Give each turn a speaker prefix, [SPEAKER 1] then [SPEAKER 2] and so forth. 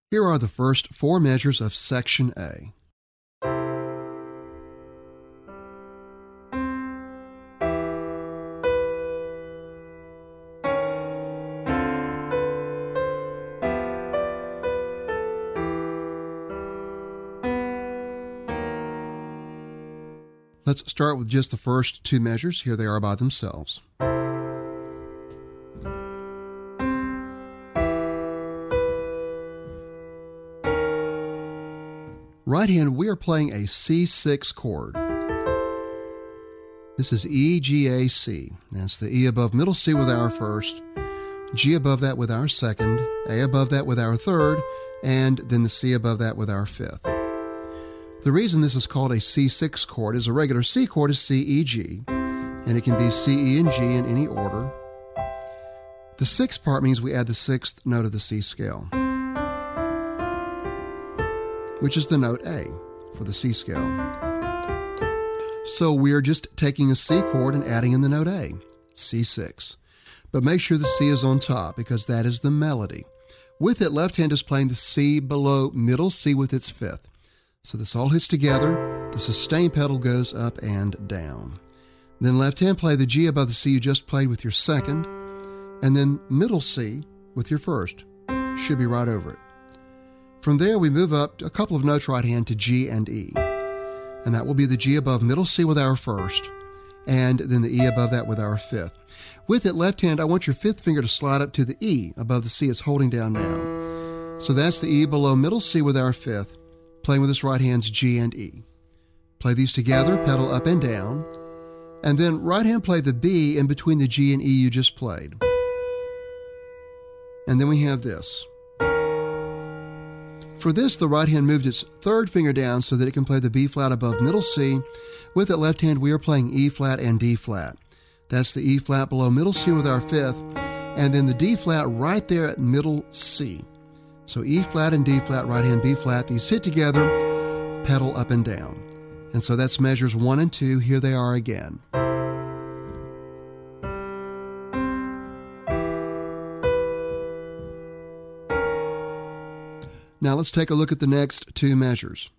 [SPEAKER 1] Here are the first four measures of section A. Let's start with just the first two measures. Here they are by themselves. Right hand, we are playing a C6 chord. This is E, G, A, C. That's the E above middle C with our first, G above that with our second, A above that with our third, and then the C above that with our fifth. The reason this is called a C6 chord is a regular C chord is C, E, G, and it can be C, E, and G in any order. The sixth part means we add the sixth note of the C scale, which is the note A for the C scale. So we're just taking a C chord and adding in the note A, C6. But make sure the C is on top because that is the melody. With it, left hand is playing the C below middle C with its fifth. So this all hits together, the sustain pedal goes up and down. Then left hand play the G above the C you just played with your second, and then middle C with your first. Should be right over it. From there, we move up a couple of notes right hand to G and E. And that will be the G above middle C with our first, and then the E above that with our fifth. With it, left hand, I want your fifth finger to slide up to the E above the C it's holding down now. So that's the E below middle C with our fifth, playing with this right hand's G and E. Play these together, pedal up and down, and then right hand play the B in between the G and E you just played. And then we have this. For this, the right hand moved its third finger down so that it can play the B flat above middle C. With it, left hand, we are playing E flat and D flat. That's the E flat below middle C with our fifth, and then the D flat right there at middle C. So E flat and D flat, right hand, B flat, these hit together, pedal up and down. And so that's measures 1 and 2. Here they are again. Now let's take a look at the next two measures.